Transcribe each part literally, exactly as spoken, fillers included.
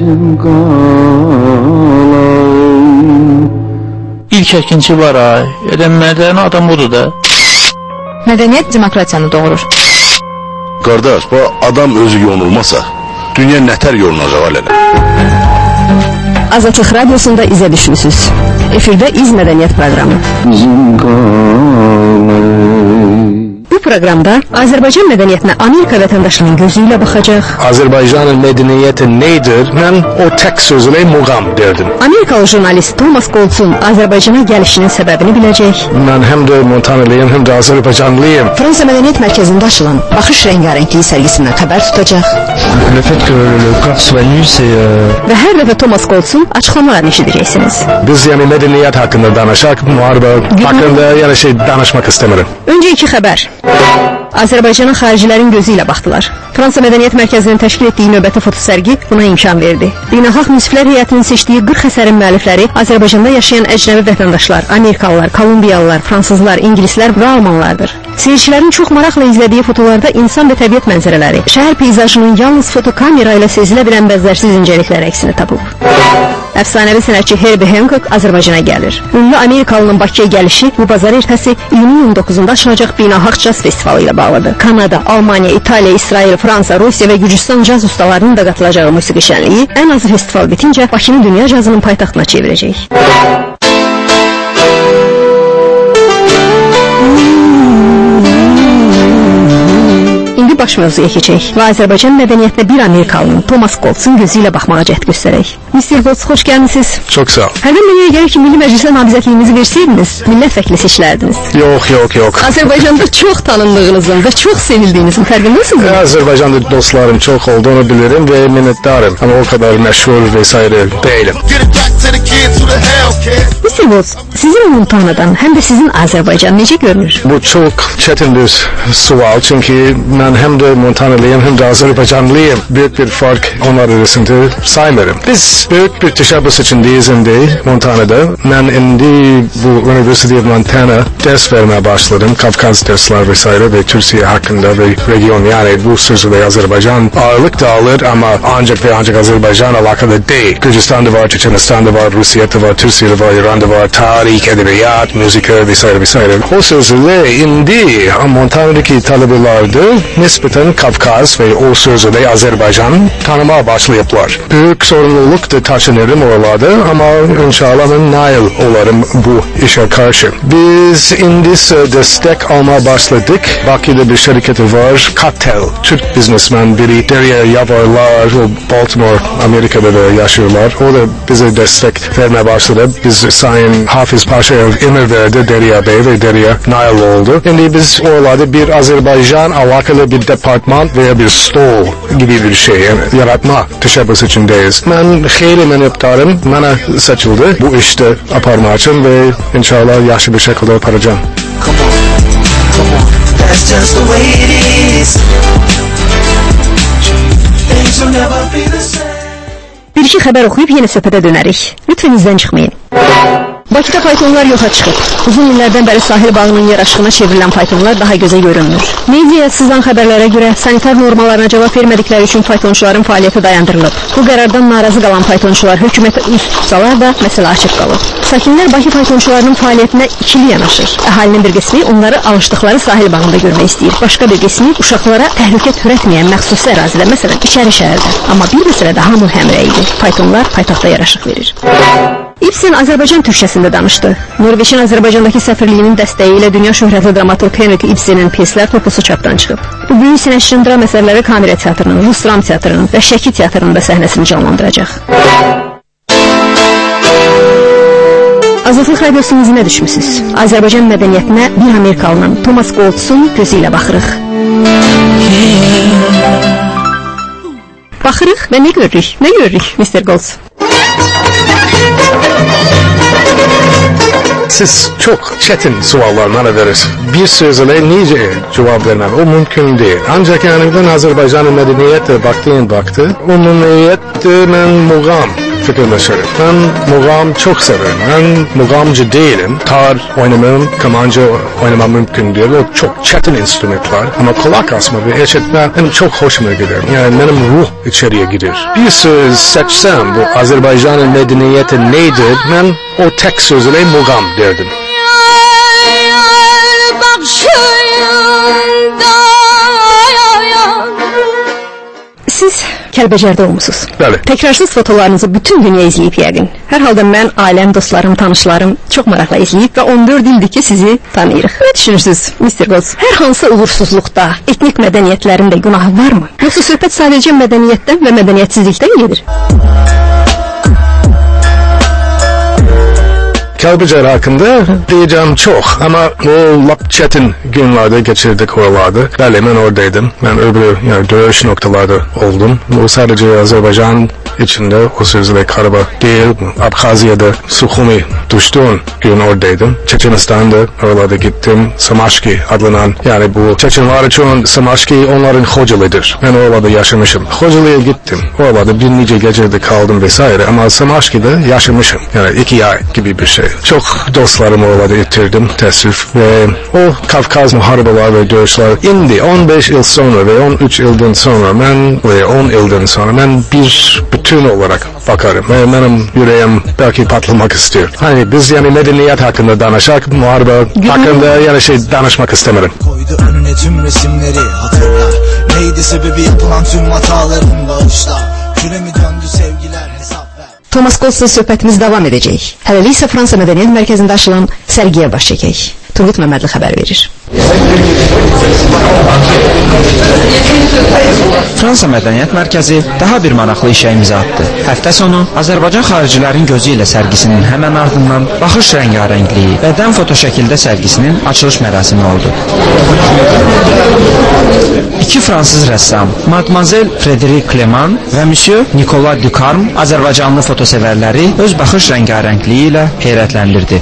İlk əkinçi var ay, elə mədəni adam budur da. Mədəniyyət demokratiyanı doğurur. Qardaş, bu adam özü yonulmasa, dünya nətər yolunacaq alələ? Azadlıq Radyosunda izə düşmüsünüz. Efirdə İz Mədəniyyət proqramı. Bu proqramda Azərbaycan mədəniyyətinə Amerika vətəndaşının gözü ilə baxacaq. Azərbaycanın mədəniyyəti nədir? Mən o tək sözlə muğam derdim. Amerikalı jurnalist Thomas Goltz'un Azərbaycana gəlişinin səbəbini biləcək. Mən həm də Montanalıyım, həm də Azərbaycanlıyım. Fransa Mədəniyyət Mərkəzində açılan Baxış Rəngarəngliyi sərgisindən xəbər tutacaq. Le fait que le corps soit nu, c'est... Və hər dəfə Thomas Goltz'un açıqlamalarını eşidəcəksiniz. Biz yəni mədəniyyət haqqında danışaq, müharibə haqqında yəni şey danışmaq istəmirəm. Öncə iki xəbər. Azərbaycanın xaricilərin gözü ilə baxdılar. Fransa Mədəniyyət Mərkəzinin təşkil etdiyi növbəti fotosərgi buna imkan verdi. Beynəlxalq müsiflər heyətinin seçdiyi qırx əsərin müəllifləri Azərbaycanda yaşayan əcnəbi vətəndaşlar, Amerikalılar, Kolumbiyalılar, fransızlar, ingilislər və almanlardır. Seyircilərin çox maraqla izlədiyi fotolarda insan və təbiət mənzərələri, şəhər peyzajının yalnız fotokamera ilə sezilə bilən bəzərsiz incəliklər əksini tapıb. Əfsanəvi sənətçi Herbie Hancock Azərbaycana gəlir. Ünlü Amerikalının Bakıya gəlişi bu bazar ertəsi iyunun on doqquzunda açılacaq Beynəlxalq Caz Festivalı ilə bağlıdır. Kanada, Almaniya, İtaliya, İsrail, Fransa, Rusiya və Gürcüstan caz ustalarının da qatılacağı musiqi şənliyi ən azı festival bitincə Bakını dünya cazının paytaxtına çevirəcək. Baş mövzuya keçək və Azərbaycan mədəniyyətinə bir Amerikalının Thomas Goltz'un gözü ilə baxmağa cəhd göstərək. mister Goltz, xoş gəlmisiniz. Çox sağ ol. Hərdən mənə gəlir ki, Milli Məclisə namizədliyinizi versəydiniz, millət vəkili seçilərdiniz. Yox, yox, yox. Azərbaycanda çox tanındığınızın və çox sevildiyinizin fərqindəsiniz mi? Azərbaycanda dostlarım çox olduğunu bilirim və minnətdarım. Ama o kadar məşhur vesaire değilim. mister Goltz, sizin Montana'dan həm də sizin Azərbaycan necə görünür? Bu çox çətin bir sual, çünkü mən həm də Montanalıyım, həm də Azərbaycanlıyım. Büyük bir fark onlar arasında saymıyorum. Biz büyük bir teşebbüs içindeyiz indi Montana'da. Ben indi bu University of Montana ders vermeye başladım. Kafkas dersler vesaire ve Türkiye hakkında ve region, yani bu sözde Azerbaycan ağırlık da alır ama ancak ve ancak Azerbaycan alakalı değil. Gürcistan'da var, Çeçenistan'da var, Rusya'da var, Türkiye'de var, İran'da var, tarih, edebiyat, müzik vesaire vesaire. O sözde indi Montana'daki talebelerde nispeten Kafkas ve o sözde Azerbaycan tanımaya başlayıplar. Büyük sorumluluk da taşınırım oralarda ama inşallah nail olarım bu işe karşı. Biz indis destek almaya başladık. Bakü'de bir şirketi var, Cocktail. Türk businessman biri, Derya Yavarlar, o Baltimore, Amerika'da da yaşıyorlar. O da bize destek vermeye başladı. Biz Sayın Hafiz Paşa'ya emir verdi, Derya Bey ve Derya nail oldu. Şimdi biz oralarda bir Azerbaycan alakalı bir departman veya bir stol gibi bir şey yani yaratma teşebbüs içindeyiz. Ben hayli minnettarım. Bana seçildi bu işte aparma için ve inşallah yaşlı bir şekilde yaparacağım. Bir iki xəbər oxuyub yenə söhbətə dönərik. Lütfen izdən çıxmayın. Bakıda faytonlar yoxa çıxıb. Uzun illərdən bəri sahil bağının yaraşığına çevrilən faytonlar daha gözə görünmür. Mediaya sızan xəbərlərə görə sanitar normalarına cavab vermədikləri üçün faytonçuların fəaliyyəti dayandırılıb. Bu qərardan narazı qalan faytonçular hökumətə üz tutsalar da məsələ açıq qalıb. Sakinlər Bakı faytonçularının fəaliyyətinə ikili yanaşır. Əhalinin bir qismi onları alışdıqları sahil bağında görmək istəyir. Başqa bir qismi uşaqlara təhlükə törətməyən məxsusi ərazidə, məsələn içəri şəhərdə. Amma bir məsələdə hamı həmrəydir. Faytonlar paytaxtda yaraşıq verir. İbsen Azərbaycan türkçəsində danışdı. Norveçin Azərbaycandakı səfirliyinin dəstəyi ilə dünya şöhrətli dramaturq Henrik Ibsen'in pyeslər topusu çapdan çıxıb. Bu böyük sənətçinin dram əsərləri Kamera teatrının, Rus dram teatrının və Şəki teatrının da səhnəsini canlandıracaq. Azadlıq Radiosunun izinə düşmüsünüz. Azərbaycan mədəniyyətinə bir Amerikalının Thomas Goltz'un gözü ilə baxırıq. Baxırıq və nə görürük? Nə görürük, mister Goltz? Siz çok çetin suallar bana verir. Bir sözle nice cevap vermem. O mümkün değil. Ancak yani ben Azerbaycan'ın medeniyete baktığın baktı. O medeniyette ben muğam fikirleşerim. Ben muğam çok severim. Ben muğamcı değilim. Tar oynamam, kamanca oynamam mümkün değil. O çok çetin enstrümanlar. Ama kulak asma ve eşitme benim çok hoşuma gider. Yani benim ruh içeriye girer. Bir söz seçsem bu Azerbaycan'ın medeniyeti nedir? Ben o tek sözle muğam derdim. Siz Kəlbəcərdə olmusunuz. Bəli. Təkrarsız fotolarınızı bütün dünya izləyib yəqin. Hər halda mən, ailəm, dostlarım, tanışlarım çox maraqla izləyib və on dörd ildir ki sizi tanıyırıq. Nə düşünürsünüz, mister Qoz? Hər hansı uğursuzluqda etnik mədəniyyətlərin də günahı varmı? Yoxsa söhbət sadəcə mədəniyyətdən və mədəniyyətsizlikdən gedir? Kəlbəcər hakkında diyeceğim çok ama o lap çetin günlerde geçirdik oralarda. Bəli, ben oradaydım. Ben öbür yani dövüş noktalarda oldum. Bu sadece Azerbaycan içinde o sözle Karabağ değil, Abhazya'da Sukhumi düştüğün gün oradaydım. Çeçenistan'da oralarda gittim. Samaşki adlanan yani bu Çeçenler için Samaşki onların hocalıdır. Ben oralarda yaşamışım. Hocalıya gittim. Oralarda bir nice gecede kaldım vesaire ama Samaşki'de yaşamışım. Yani iki ay gibi bir şey. Çok dostlarımı orada yitirdim teessüf ve o Kafkaz muharebeler ve dövüşler indi on beş yıl sonra ve on üç yıldan sonra ben ve on yıldan sonra ben bir bütün olarak bakarım ve benim yüreğim belki patlamak istiyor. Hani biz yani medeniyet hakkında danışak, muharebe hakkında yani şey danışmak istemiyorum. Koydu önüne tüm resimleri hatırlar. Neydi sebebi yapılan tüm hataların bağışla. Küre mi döndü sevgiler hesap. Thomas Qols'la söhbətimiz davam edəcək. Hələlik isə Fransa Mədəniyyət Mərkəzində açılan sərgiyə baş çəkək. Turgut Məmmədli xəbər verir. Fransa Mədəniyyət Mərkəzi daha bir maraqlı işə imza atdı. Həftə sonu Azərbaycan xaricilərin gözü ilə sərgisinin həmən ardından Baxış rəngarəngliyi və dən fotoşəkildə sərgisinin açılış mərasimi oldu. İki fransız rəssam Mademoiselle Frédérique Clément və Monsieur Nicolas Ducarme Azərbaycanlı fotosevərləri öz baxış rəngarəngliyi ilə heyrətləndirdi.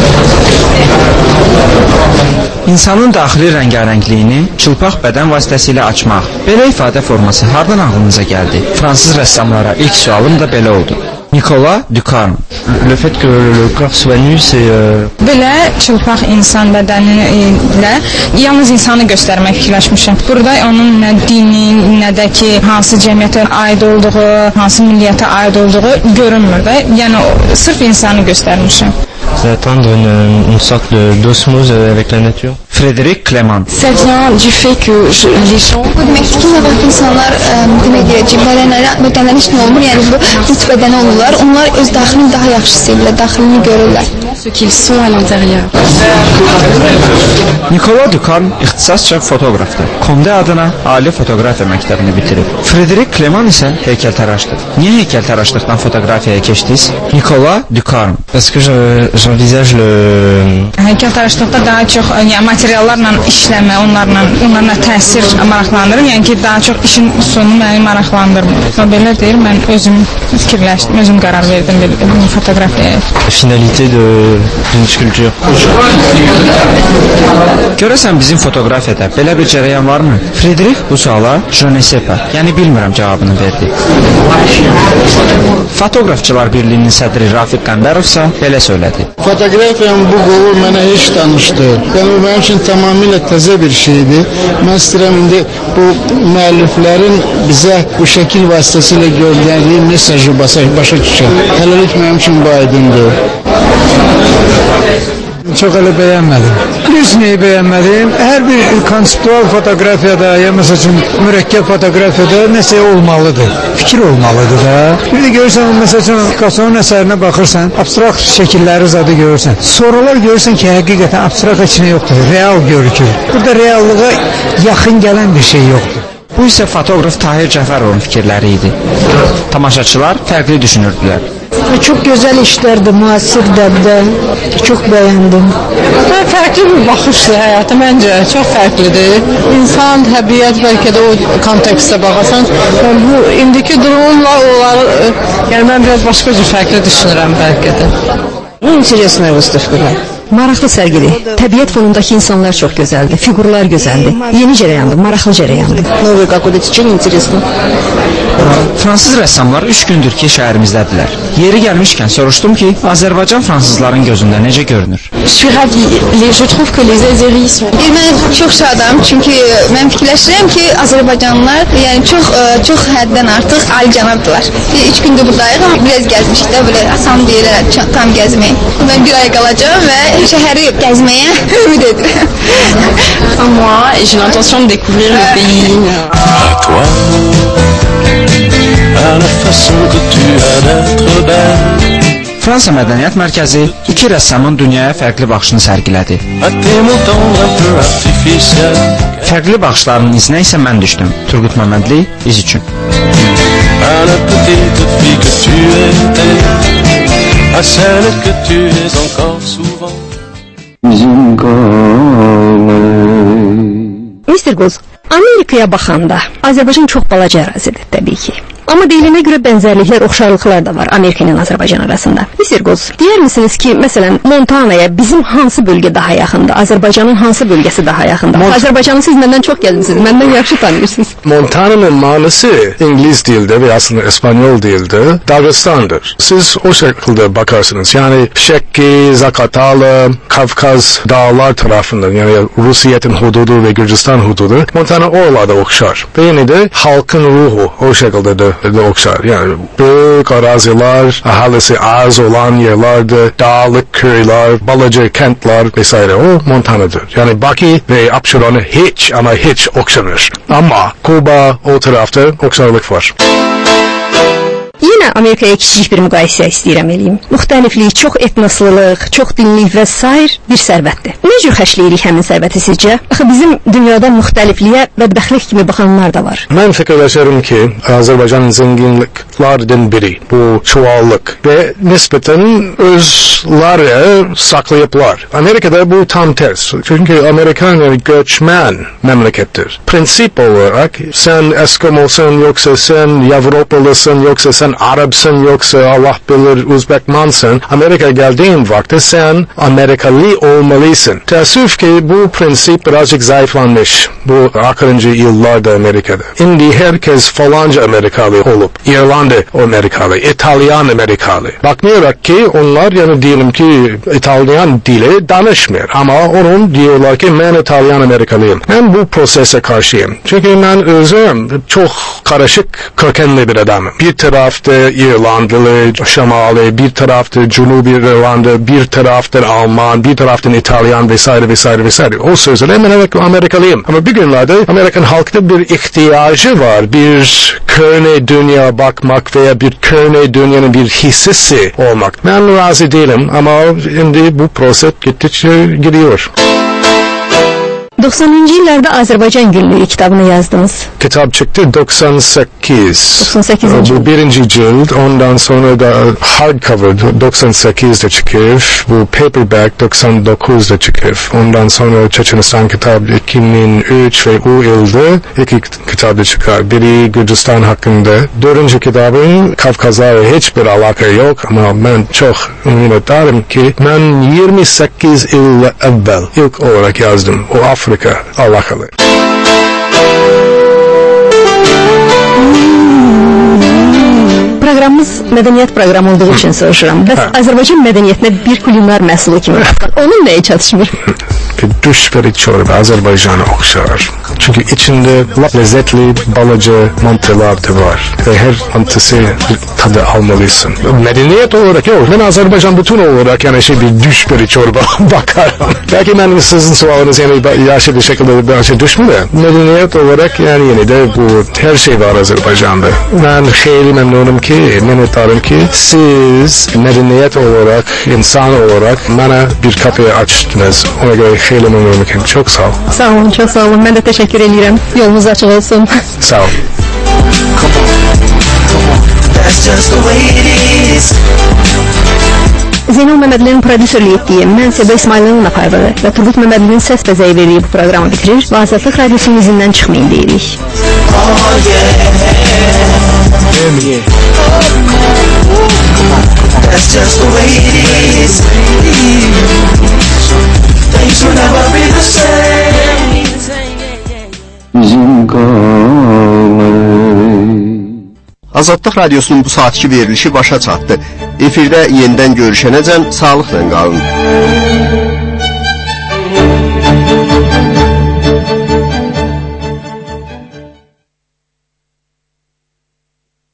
İnsanın daxili rəngarəngliyini çılpaq bədən vasitəsilə açmaq. Belə ifadə forması hardan ağlınıza gəldi? Fransız rəssamlara ilk sualım da belə oldu. Nicolas Ducarme. Le fait que le corps soit nu, c'est... Euh... Belə çılpaq insan bədəni ilə yalnız insanı göstərmək fikirləşmişəm. Burada onun nə dini, nə də ki, hansı cəmiyyətə aid olduğu, hansı milliyyətə aid olduğu görünmür də. Yəni, sırf insanı göstərmişəm. D'atteindre une, une sorte d'osmose avec la nature. Frédérique Clément. Ça vient du fait que je, les gens... Bu demek ki demek insanlar demek ki bədənləri bədənləri heç nə olmur. Yəni bu üç bədəni olurlar. Onlar öz daxilini daha yaxşı sevirlər, daxilini görürlər. Ce qu'ils sont à l'intérieur. Nicolas Ducarme ixtisasca fotoqrafdır. Comde adına ali fotoqrafiya məktəbini bitirib. Frédérique Clément isə heykəltaraşdır. Niyə heykəltaraşlıqdan fotoqrafiyaya keçdiniz? Nicolas Ducarme. Parce que j'envisage le... Heykəltaraşlıqda daha çox yəni, materiallarla işləmə, onlarla, onlarla təsir maraqlandırır. Yəni ki, daha çox işin sonu məni maraqlandırmır. Belə deyir, mən özüm fikirləşdim, özüm qərar verdim belə fotoqrafiyaya. Finalité de d'une sculpture. Görəsən bizim fotoqrafiyada belə bir cərəyan varmı? Frédéric bu suala je ne sais pas, yəni bilmirəm cavabını verdi. Fotoqrafçılar Birliyinin sədri Rafiq Qəmbərov isə belə söylədi. Fotoqrafiyanın bu qolu mənə heç tanışdı. Yəni mənim üçün tamamilə təzə bir şeydir. Mən istəyirəm indi bu müəlliflərin bizə bu şəkil vasitəsilə göndərdiyi mesajı başa düşək. Hələlik mənim üçün bu aydındır. Çok öyle beğenmedim. Düz neyi beğenmedim? Her bir konseptual fotoğrafyada ya mesela mürekkep fotoğrafyada neyse olmalıdır. Fikir olmalıdır da. Bir de görürsen mesela Picasso'nun eserine bakırsan abstrakt şekilleri zaten görürsen. Sonralar görürsen ki hakikaten abstrakt içine yoktur. Real görükür. Burada reallığa yakın gelen bir şey yoktur. Bu isə fotoqraf Tahir Cəfərovun fikirləri idi. Tamaşaçılar fərqli düşünürdülər. Çok güzel işlerdi, muasir derdi. Çok beğendim. Farklı bir bakışdır hayata bence. Çok farklıdır. İnsan, təbiət belki de o kontekste bakarsan. Bu indiki durumla onlar, yani ben biraz başka cür farklı düşünürüm belki de. Интересная выставка. Maraqlı sərgidir. Təbiət fonundakı insanlar çox gözəldir, figurlar gözəldir. Yeni cərəyandır, maraqlı cərəyandır. Новое какое-то течение интересно. Fransız rəssamlar üç gündür ki, şəhərimizdədirlər. Yeri gəlmişkən soruşdum ki, Azərbaycan fransızların gözündə necə görünür? Je suis ravie. Les, je trouve que les Azéris sont... Mən çox şadam, çünki mən fikirləşirəm ki, Azərbaycanlılar yəni çox çox həddən artıq alicənabdılar. Üç gündür buradayıq, amma biraz gəzmişik də, belə asan deyirlər, tam gəzmək. Mən bir ay qalacağım və şəhəri gəzməyə ümid edirəm. Moi, j'ai l'intention de découvrir le pays. À toi, à la façon que tu as d'être belle. Fransa Mədəniyyət Mərkəzi iki rəssamın dünyaya fərqli baxışını sərgilədi. Fərqli baxışların izinə isə mən düşdüm. Turgut Məmmədli, iz üçün. mister Qoz, Amerikaya baxanda Azərbaycan çox balaca ərazidir təbii ki. Amma deyilənə görə bənzərliklər, oxşarlıqlar da var Amerika ilə Azərbaycan arasında. mister Qoz, deyər misiniz ki, məsələn, Montanaya bizim hansı bölgə daha yaxındır? Azərbaycanın hansı bölgəsi daha yaxındır? Mont Azərbaycanı siz məndən çox gəzmisiniz, məndən yaxşı tanıyırsınız. Montana'nın manası İngiliz dilde ve aslında İspanyol dilde Dağıstan'dır. Siz o şekilde bakarsınız. Yani Şekki, Zakatalı, Kafkaz dağlar tarafından, yani Rusiye'nin hududu ve Gürcistan hududu, Montana oralarda okşar. Ve yine de halkın ruhu o şekilde de, de okşar. Yani büyük araziler, ahalisi az olan yerlerde, dağlık köyler, balacı kentler vesaire, o Montana'dır. Yani Baki ve Abşeron'a hiç ama hiç okşanır. Ama Kuba o tarafta okşarlık var. Yine Amerika'ya kiçik bir müqayisə istəyirəm eləyim. Müxtəliflik, çox etnosluluq, çox dinlik və sair bir sərvətdir. Ne cür xərcləyirik həmin sərvəti sizcə? Axı bizim dünyada müxtəlifliyə bədbəxtlik kimi baxanlar da var. Mən fikirləşirəm ki, Azərbaycanın zenginliklərdən biri bu çuvallık ve nispeten özləri saklayıplar. Amerika'da bu tam ters. Çünkü Amerikan yani göçmen memlekettir. Prinsip olarak sen Eskimosun yoksa sen Avrupalısın yoksa sen Arapsın yoksa Allah bilir Uzbekmansın. Amerika'ya geldiğin vakti sen Amerikalı olmalısın. Teessüf ki bu prinsip birazcık zayıflanmış. Bu akırıncı yıllarda Amerika'da. Şimdi herkes falanca Amerikalı olup İrlanda Amerikalı, İtalyan Amerikalı. Bakmıyor ki onlar yani diyelim ki İtalyan dili danışmıyor. Ama onun diyorlar ki ben İtalyan Amerikalıyım. Ben bu prosese karşıyım. Çünkü ben özüm çok karışık kökenli bir adamım. Bir tarafta İrlandalı, Şamali, bir tarafta Cunubi İrlanda, bir tarafta Alman, bir tarafta İtalyan vesaire vesaire vesaire. O sözler hemen Amerikalıyım. Ama bir günlerde Amerikan halkta bir ihtiyacı var. Bir köhne dünya bakmak veya bir köhne dünyanın bir hissesi olmak. Ben razı değilim ama şimdi bu proses gittikçe gidiyor. doksanıncı yıllarda Azərbaycan Günlüğü kitabını yazdınız. Kitap çıktı doksan sekiz. doksan sekizinci. Bu birinci cild. Ondan sonra da hardcover doksan sekizde çıkıyor. Bu paperback doksan dokuzda çıkıyor. Ondan sonra Çeçenistan kitabı iki bin üç ve o yılda iki kitabı çıkar. Biri Gürcistan hakkında. Dördüncü kitabın Kafkazlarla hiçbir alaka yok ama ben çok minnettarım ki ben yirmi sekiz yıl evvel ilk olarak yazdım. O Afrika alakalı. Proqramımız mədəniyyət proqramı olduğu üçün soruşuram. Bəs Azərbaycan mədəniyyətinə bir kulinar məhsulu kimi baxır. Onun nəyə çatışmır? Bir düşberi çorba Azerbaycan'a okşar. Çünkü içinde lezzetli balıcı mantılar da var. Ve her mantısı bir tadı almalısın. Medeniyet olarak yok. Ben Azerbaycan bütün olarak yani şey bir düşberi çorba bakarım. Belki ben sizin sualınız yani yaşlı bir şekilde bir şey düşmüyor da. Medeniyet olarak yani yine de bu her şey var Azerbaycan'da. Ben hayli memnunum ki, minnettarım ki siz medeniyet olarak, insan olarak bana bir kapıyı açtınız. Ona göre hayli memnunum ki. Çok sağ olun. Sağ olun, çok sağ olun. Ben de teşekkür ederim. Yolunuz açık olsun. Sağ olun. Zeynal Məmmədlinin prodüserliyi etdiyi Mən Sədə İsmailinin apardığı və Turgut Məmmədlinin səs bəzəyi verdiyi bu proqramı bitirir və Azadlıq Radyosunun izindən çıxmayın deyirik. That's just the way it is. Things will never be the same. Bizim kalmayı Azadlıq Radiosunun bu saatki verilişi başa çatdı. Efirdə yenidən görüşənəcən sağlıqla qalın.